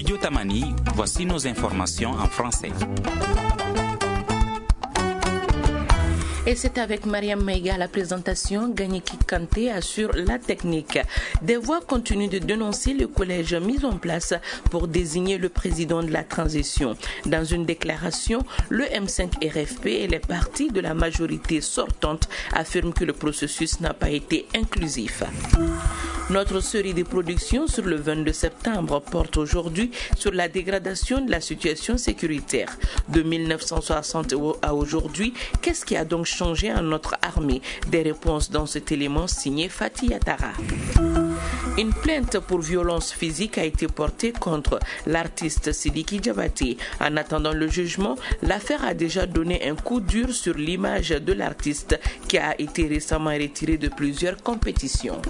Studio Tamani, voici nos informations en français. Et c'est avec Mariam Maïga à la présentation, Ganyeki Kanté assure la technique. Des voix continuent de dénoncer le collège mis en place pour désigner le président de la transition. Dans une déclaration, le M5 RFP et les partis de la majorité sortante affirment que le processus n'a pas été inclusif. Notre série de production sur le 22 septembre porte aujourd'hui sur la dégradation de la situation sécuritaire. De 1960 à aujourd'hui, qu'est-ce qui a donc changé en notre armée? Des réponses dans cet élément signé Fatih Atara. Une plainte pour violence physique a été portée contre l'artiste Sidiki Diabaté. En attendant le jugement, l'affaire a déjà donné un coup dur sur l'image de l'artiste qui a été récemment retiré de plusieurs compétitions.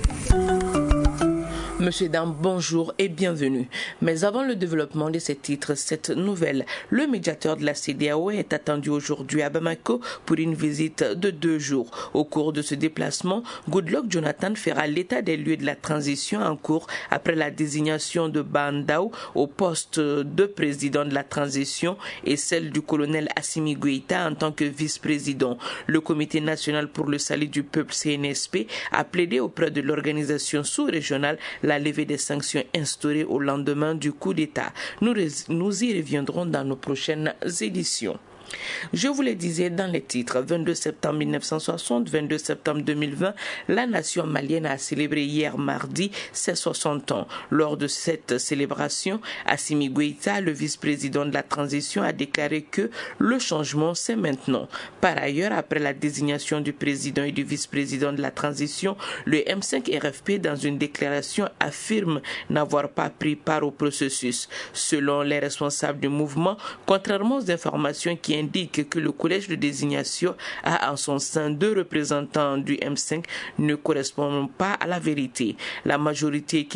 Monsieur Dam, bonjour et bienvenue. Mais avant le développement de ces titres, cette nouvelle, le médiateur de la CEDEAO est attendu aujourd'hui à Bamako pour une visite de 2 jours. Au cours de ce déplacement, Goodluck Jonathan fera l'état des lieux de la transition en cours après la désignation de Bandao au poste de président de la transition et celle du colonel Assimi Goïta en tant que vice-président. Le Comité national pour le salut du peuple CNSP a plaidé auprès de l'organisation sous-régionale la levée des sanctions instaurées au lendemain du coup d'État. Nous y reviendrons dans nos prochaines éditions. Je vous le disais dans les titres, 22 septembre 1960, 22 septembre 2020, la nation malienne a célébré hier mardi ses 60 ans. Lors de cette célébration, Assimi Goïta, le vice-président de la transition, a déclaré que le changement c'est maintenant. Par ailleurs, après la désignation du président et du vice-président de la transition, le M5 RFP, dans une déclaration, affirme n'avoir pas pris part au processus. Selon les responsables du mouvement, contrairement aux informations qui indique que le collège de désignation a en son sein 2 représentants du M5 ne correspondent pas à la vérité. La majorité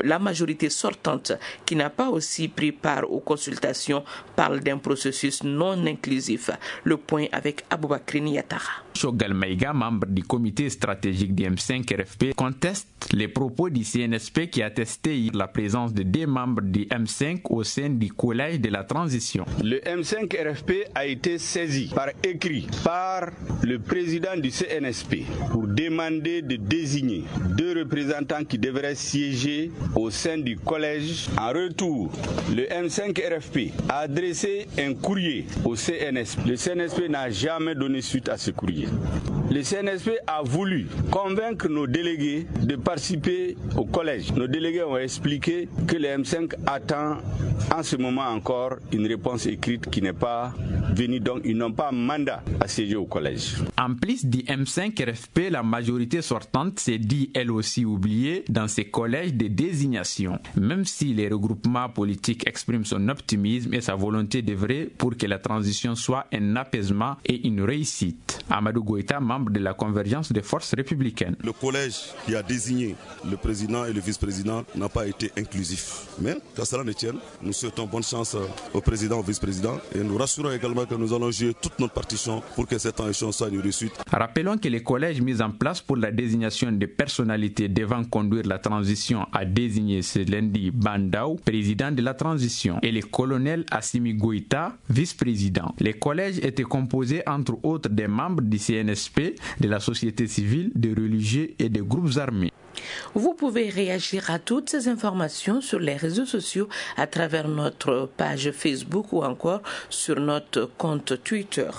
sortante qui n'a pas aussi pris part aux consultations parle d'un processus non inclusif. Le point avec Aboubakri Niatara. Chogal Maïga, membre du comité stratégique du M5 RFP, conteste les propos du CNSP qui a attesté la présence de 2 membres du M5 au sein du collège de la transition. Le M5 RFP a été saisi par écrit par le président du CNSP pour demander de désigner 2 représentants qui devraient siéger au sein du collège. En retour, le M5 RFP a adressé un courrier au CNSP. Le CNSP n'a jamais donné suite à ce courrier. Le CNSP a voulu convaincre nos délégués de participer au collège. Nos délégués ont expliqué que le M5 attend en ce moment encore une réponse écrite qui n'est pas venue, donc ils n'ont pas mandat à siéger au collège. En plus du M5 RFP, la majorité sortante s'est dit elle aussi oubliée dans ces collèges de désignation. Même si les regroupements politiques expriment son optimisme et sa volonté d'œuvrer pour que la transition soit un apaisement et une réussite. Amadou Goïta, membre de la convergence des forces républicaines. Le collège qui a désigné le président et le vice-président n'a pas été inclusif. Mais qu'à cela ne tienne, nous souhaitons bonne chance au président et au vice-président et nous rassurons également que nous allons jouer toute notre partition pour que cette élection soit une réussite. Rappelons que les collèges mis en place pour la désignation des personnalités devant conduire la transition a désigné ce lundi Bandao, président de la transition, et le colonel Assimi Goïta, vice-président. Les collèges étaient composés entre autres des membres du CNSP, de la société civile, des religieux et des groupes armés. Vous pouvez réagir à toutes ces informations sur les réseaux sociaux à travers notre page Facebook ou encore sur notre compte Twitter.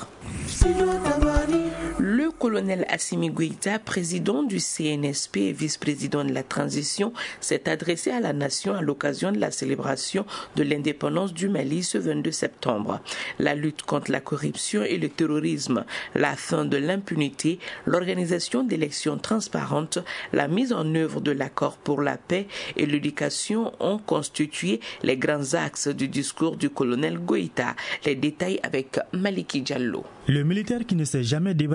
Le colonel Assimi Goïta, président du CNSP et vice-président de la transition, s'est adressé à la nation à l'occasion de la célébration de l'indépendance du Mali ce 22 septembre. La lutte contre la corruption et le terrorisme, la fin de l'impunité, l'organisation d'élections transparentes, la mise en œuvre de l'accord pour la paix et l'éducation ont constitué les grands axes du discours du colonel Goïta. Les détails avec Maliki Diallo. Le militaire qui ne s'est jamais débarrassé de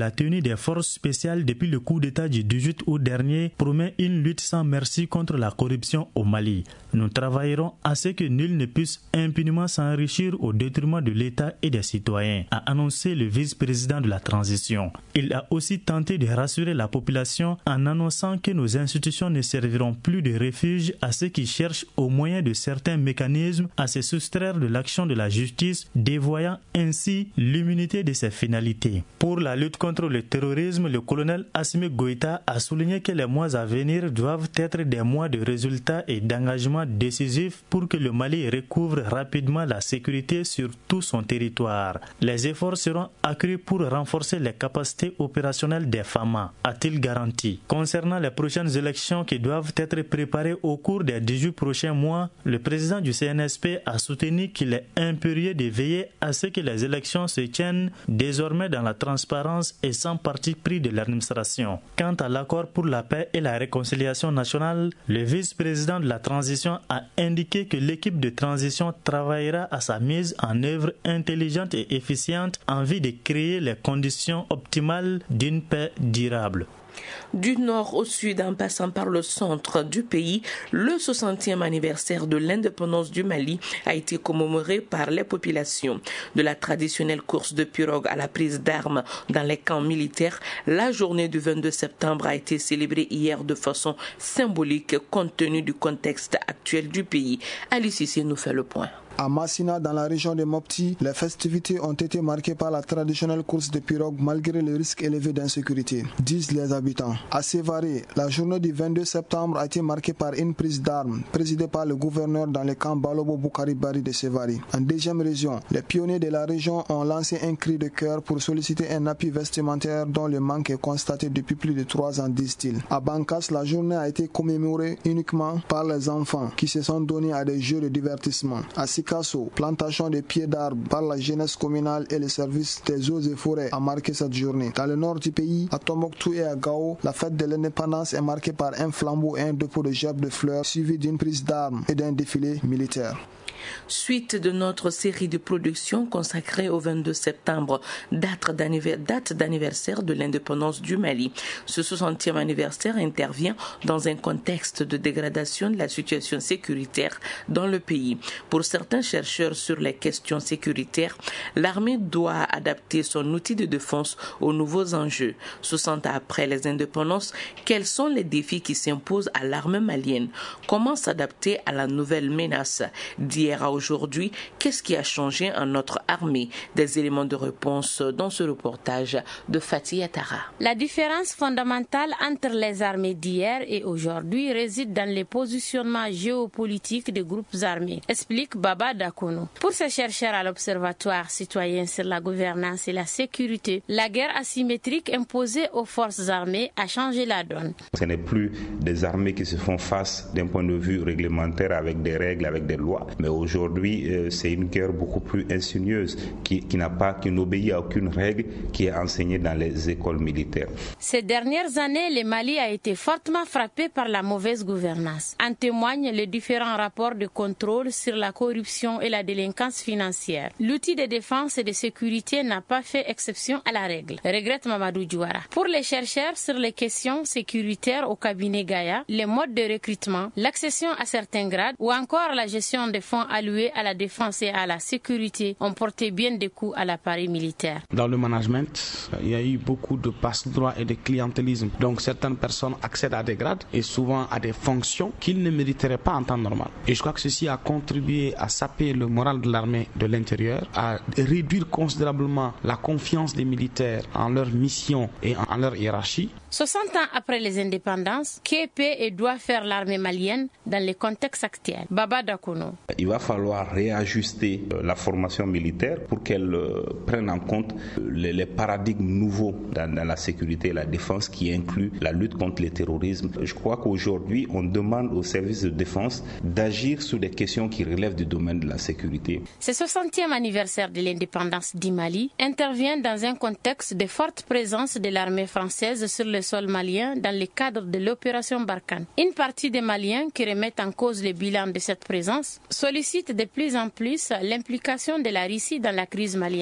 la tenue des forces spéciales depuis le coup d'État du 18 août dernier promet une lutte sans merci contre la corruption au Mali. Nous travaillerons à ce que nul ne puisse impunément s'enrichir au détriment de l'État et des citoyens, a annoncé le vice-président de la transition. Il a aussi tenté de rassurer la population en annonçant que nos institutions ne serviront plus de refuge à ceux qui cherchent au moyen de certains mécanismes à se soustraire de l'action de la justice, dévoyant ainsi l'immunité de ses finalités. Pour la lutte contre le terrorisme, le colonel Assimi Goïta a souligné que les mois à venir doivent être des mois de résultats et d'engagement décisifs pour que le Mali recouvre rapidement la sécurité sur tout son territoire. Les efforts seront accrus pour renforcer les capacités opérationnelles des FAMA, a-t-il garanti. Concernant les prochaines élections qui doivent être préparées au cours des 18 prochains mois, le président du CNSP a soutenu qu'il est impérieux de veiller à ce que les élections se tiennent désormais dans la transparence et sans parti pris de l'administration. Quant à l'accord pour la paix et la réconciliation nationale, le vice-président de la transition a indiqué que l'équipe de transition travaillera à sa mise en œuvre intelligente et efficiente en vue de créer les conditions optimales d'une paix durable. Du nord au sud, en passant par le centre du pays, le 60e anniversaire de l'indépendance du Mali a été commémoré par les populations. De la traditionnelle course de pirogue à la prise d'armes dans les camps militaires, la journée du 22 septembre a été célébrée hier de façon symbolique compte tenu du contexte actuel du pays. Alice Cissé nous fait le point. À Massina, dans la région de Mopti, les festivités ont été marquées par la traditionnelle course de pirogue malgré le risque élevé d'insécurité, disent les habitants. À Sévaré, la journée du 22 septembre a été marquée par une prise d'armes présidée par le gouverneur dans le camp Balobo Boukari Bari de Sévaré. En deuxième région, les pionniers de la région ont lancé un cri de cœur pour solliciter un appui vestimentaire dont le manque est constaté depuis plus de 3 ans, disent-ils. À Bankas, la journée a été commémorée uniquement par les enfants qui se sont donnés à des jeux de divertissement. À Sikasso, plantation de pieds d'arbres par la jeunesse communale et le service des eaux et forêts a marqué cette journée. Dans le nord du pays, à Tombouctou et à Gao, la fête de l'indépendance est marquée par un flambeau et un dépôt de gerbes de fleurs suivi d'une prise d'armes et d'un défilé militaire. Suite de notre série de production consacrée au 22 septembre, date d'anniversaire de l'indépendance du Mali. Ce 60e anniversaire intervient dans un contexte de dégradation de la situation sécuritaire dans le pays. Pour certains chercheurs sur les questions sécuritaires, l'armée doit adapter son outil de défense aux nouveaux enjeux. 60 ans après les indépendances, quels sont les défis qui s'imposent à l'armée malienne? Comment s'adapter à la nouvelle menace d'hier à aujourd'hui? Qu'est-ce qui a changé en notre armée? Des éléments de réponse dans ce reportage de Fatih Atara. La différence fondamentale entre les armées d'hier et aujourd'hui réside dans les positionnements géopolitiques des groupes armés, explique Baba Dakono. Pour ces chercheurs à l'Observatoire citoyen sur la gouvernance et la sécurité, la guerre asymétrique imposée aux forces armées a changé la donne. Ce n'est plus des armées qui se font face d'un point de vue réglementaire avec des règles, avec des lois, mais aujourd'hui, c'est une guerre beaucoup plus insinueuse qui n'obéit à aucune règle qui est enseignée dans les écoles militaires. Ces dernières années, le Mali a été fortement frappé par la mauvaise gouvernance. En témoignent les différents rapports de contrôle sur la corruption et la délinquance financière. L'outil de défense et de sécurité n'a pas fait exception à la règle, regrette Mamadou Diouara. Pour les chercheurs sur les questions sécuritaires au cabinet Gaïa, les modes de recrutement, l'accession à certains grades ou encore la gestion des fonds alloués à la défense et à la sécurité ont porté bien des coups à l'appareil militaire. Dans le management, il y a eu beaucoup de passe-droit et de clientélisme. Donc certaines personnes accèdent à des grades et souvent à des fonctions qu'ils ne mériteraient pas en temps normal. Et je crois que ceci a contribué à saper le moral de l'armée de l'intérieur, à réduire considérablement la confiance des militaires en leur mission et en leur hiérarchie. 60 ans après les indépendances, que peut et doit faire l'armée malienne dans le contexte actuel? Baba Dakono. Il va falloir réajuster la formation militaire pour qu'elle prenne en compte les paradigmes nouveaux dans la sécurité et la défense qui incluent la lutte contre le terrorisme. Je crois qu'aujourd'hui, on demande aux services de défense d'agir sur des questions qui relèvent du domaine de la sécurité. Ce 60e anniversaire de l'indépendance du Mali intervient dans un contexte de forte présence de l'armée française sur le sol malien dans le cadre de l'opération Barkhane. Une partie des Maliens qui remettent en cause le bilan de cette présence sollicitent de plus en plus l'implication de la Russie dans la crise malienne.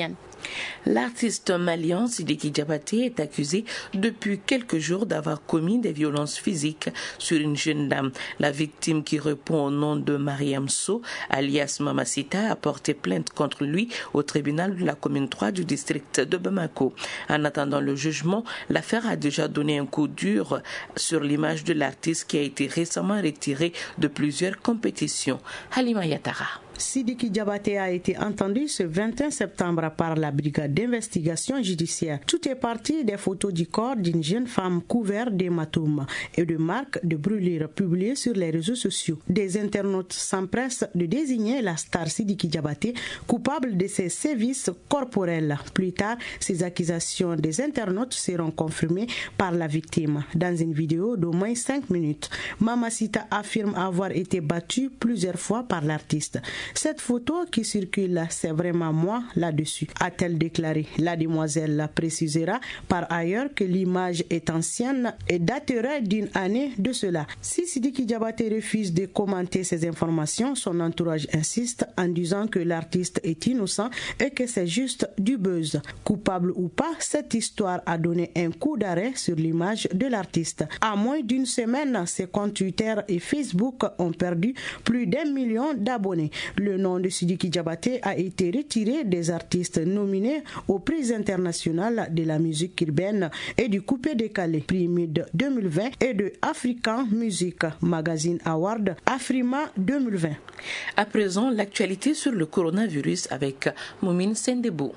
L'artiste malien Sidiki Diabaté est accusé depuis quelques jours d'avoir commis des violences physiques sur une jeune dame. La victime, qui répond au nom de Mariam So, alias Mamacita, a porté plainte contre lui au tribunal de la commune 3 du district de Bamako. En attendant le jugement, l'affaire a déjà donné un coup dur sur l'image de l'artiste qui a été récemment retirée de plusieurs compétitions. Halima Yatara. Sidiki Diabaté a été entendu ce 21 septembre par la brigade d'investigation judiciaire. Tout est parti des photos du corps d'une jeune femme couverte d'hématomes et de marques de brûlures publiées sur les réseaux sociaux. Des internautes s'empressent de désigner la star Sidiki Diabaté coupable de ses sévices corporels. Plus tard, ces accusations des internautes seront confirmées par la victime. Dans une vidéo d'au moins 5 minutes, Mamacita affirme avoir été battue plusieurs fois par l'artiste. Cette photo qui circule, c'est vraiment moi là-dessus, a-t-elle déclaré. La demoiselle précisera par ailleurs que l'image est ancienne et daterait d'une année de cela. Si Sidiki Diabaté refuse de commenter ces informations, son entourage insiste en disant que l'artiste est innocent et que c'est juste du buzz. Coupable ou pas, cette histoire a donné un coup d'arrêt sur l'image de l'artiste. À moins d'une semaine, ses comptes Twitter et Facebook ont perdu plus d'1 million d'abonnés. Le nom de Sidiki Diabaté a été retiré des artistes nominés au prix international de la musique urbaine et du coupé-décalé, prix MID 2020 et de African Music Magazine Award Afrima 2020. À présent, l'actualité sur le coronavirus avec Moumine Sendebo.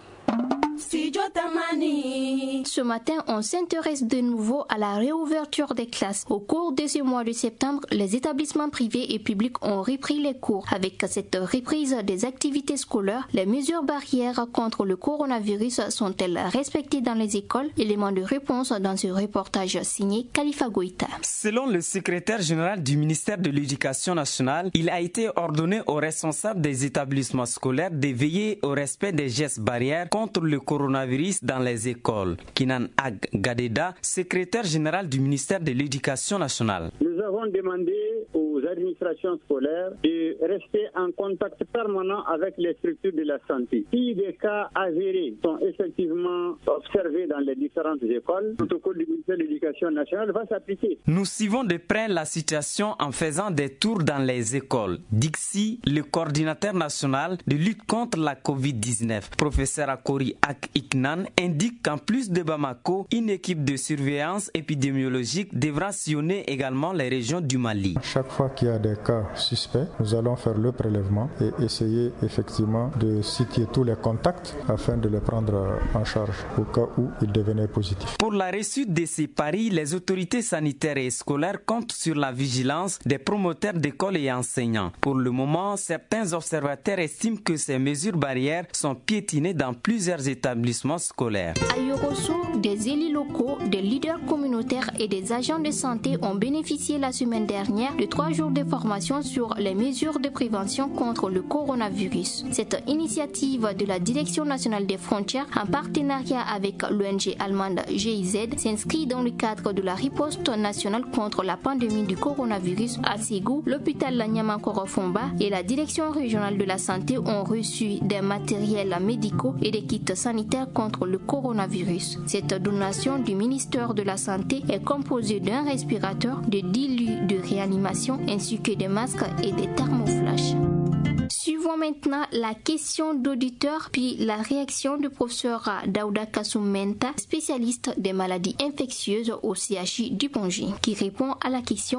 Ce matin, on s'intéresse de nouveau à la réouverture des classes. Au cours de ce mois de septembre, les établissements privés et publics ont repris les cours. Avec cette reprise des activités scolaires, les mesures barrières contre le coronavirus sont-elles respectées dans les écoles? Élément de réponse dans ce reportage signé Khalifa Goïta. Selon le secrétaire général du ministère de l'Éducation nationale, il a été ordonné aux responsables des établissements scolaires de veiller au respect des gestes barrières contre le coronavirus dans les écoles. Kinan Ag Gadeda, secrétaire général du ministère de l'Éducation nationale. Nous avons demandé aux administrations scolaires de rester en contact permanent avec les structures de la santé. Si des cas avérés sont effectivement observés dans les différentes écoles, le protocole du ministère de l'Éducation nationale va s'appliquer. Nous suivons de près la situation en faisant des tours dans les écoles. Dixi, le coordinateur national de lutte contre la COVID-19, professeur Akori Ak Iknan, indique qu'en plus de Bamako, une équipe de surveillance épidémiologique devra sillonner également les régions du Mali. Chaque fois qu'il y a des cas suspects, nous allons faire le prélèvement et essayer effectivement de situer tous les contacts afin de les prendre en charge au cas où ils devenaient positifs. Pour la réussite de ces paris, les autorités sanitaires et scolaires comptent sur la vigilance des promoteurs d'écoles et enseignants. Pour le moment, certains observateurs estiment que ces mesures barrières sont piétinées dans plusieurs établissements scolaires. À Yorosso, des élus locaux, des leaders communautaires et des agents de santé ont bénéficié la semaine dernière de 3 jours de formation sur les mesures de prévention contre le coronavirus. Cette initiative de la Direction nationale des frontières, en partenariat avec l'ONG allemande GIZ, s'inscrit dans le cadre de la riposte nationale contre la pandémie du coronavirus. À Ségou, l'hôpital Niamankoro-Fomba et la Direction régionale de la santé ont reçu des matériels médicaux et des kits sanitaires contre le coronavirus. Cette donation du ministère de la Santé est composée d'un respirateur, de 10 lits de réanimation ainsi que des masques et des thermoflash. Suivons maintenant la question d'auditeur puis la réaction du professeur Daouda Kassoumenta, spécialiste des maladies infectieuses au CHU du Pongy, qui répond à la question.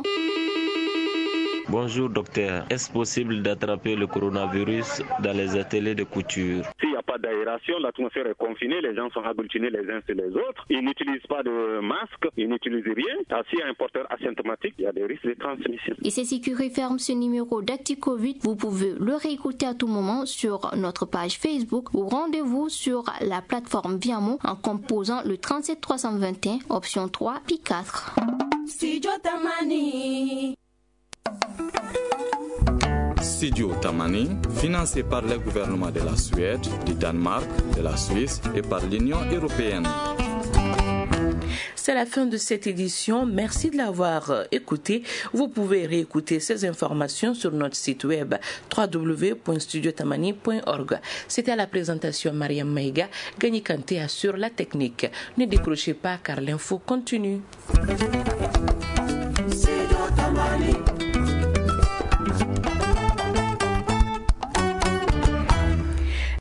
Bonjour docteur, est-ce possible d'attraper le coronavirus dans les ateliers de couture? S'il n'y a pas d'aération, l'atmosphère est confinée, les gens sont agglutinés les uns sur les autres, ils n'utilisent pas de masque, ils n'utilisent rien. S'il y a un porteur asymptomatique, il y a des risques de transmission. Et c'est ce qui referme ce numéro d'ActuCovid. Vous pouvez le réécouter à tout moment sur notre page Facebook ou rendez-vous sur la plateforme Viamo en composant le 37 321, option 3, puis 4. Studio Tamani, financé par le gouvernement de la Suède, du Danemark, de la Suisse et par l'Union européenne. C'est la fin de cette édition. Merci de l'avoir écouté. Vous pouvez réécouter ces informations sur notre site web www.studiotamani.org. C'était à la présentation Mariam Maïga. Gagné Kanté assure la technique. Ne décrochez pas car l'info continue. Studio Tamani.